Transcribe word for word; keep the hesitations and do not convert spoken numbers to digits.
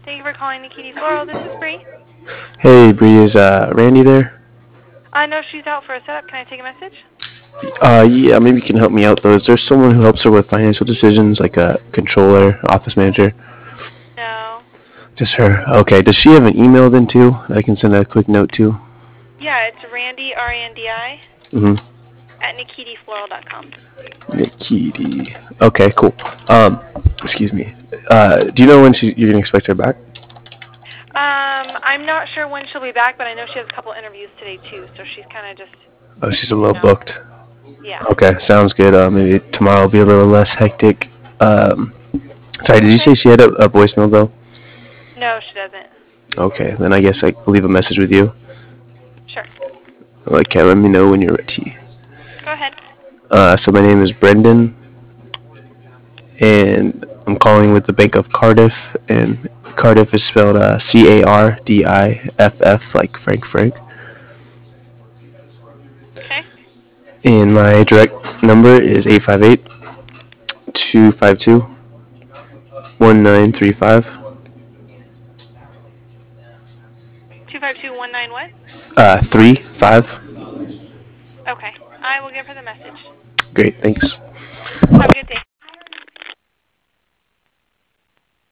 Thank you for calling Nikiti Floral. This is Bree. Hey, Bree, is uh, Randy there? I know she's out for a setup. Can I take a message? Uh, yeah, maybe you can help me out though. Is there someone who helps her with financial decisions, like a controller, office manager? No. Just her. Okay. Does she have an email then too that I can send a quick note to? Yeah, it's Randy, R A N D I, Mm-hmm. at nikiti floral dot com. Nikiti. Okay, cool. Um, excuse me. Uh, do you know when she, you're gonna expect her back? Um, I'm not sure when she'll be back, but I know she has a couple interviews today too, so she's kind of just, Oh, she's a little you know, booked. yeah. Okay, sounds good. Uh, maybe tomorrow will be a little less hectic. Um, sorry, did you Okay. say she had a, a voicemail though? No, she doesn't. Okay, then I guess I will leave a message with you. Sure. Okay, let me know when you're ready. Go ahead. Uh, so my name is Brendan, and I'm calling with the Bank of Cardiff, and Cardiff is spelled uh, C A R D I F F, like Frank Frank. Okay. And my direct number is eight five eight, two five two, one nine three five. two five two one nine what? Uh, three five. Okay. I will give her the message. Great, thanks. Have a good day.